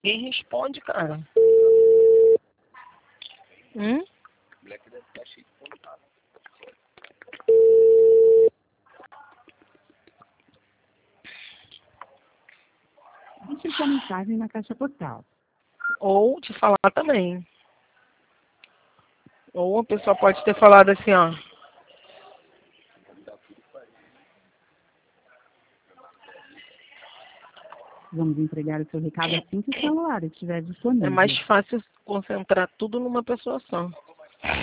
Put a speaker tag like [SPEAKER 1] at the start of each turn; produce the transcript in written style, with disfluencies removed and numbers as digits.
[SPEAKER 1] Quem responde, cara? Black deve estar cheio de contato.
[SPEAKER 2] Deixe sua mensagem na caixa postal.
[SPEAKER 1] Ou te falar também. Ou a pessoa pode ter falado assim, ó.
[SPEAKER 2] Vamos entregar o seu recado assim que o celular estiver disponível.
[SPEAKER 1] É mais fácil concentrar tudo numa pessoa só.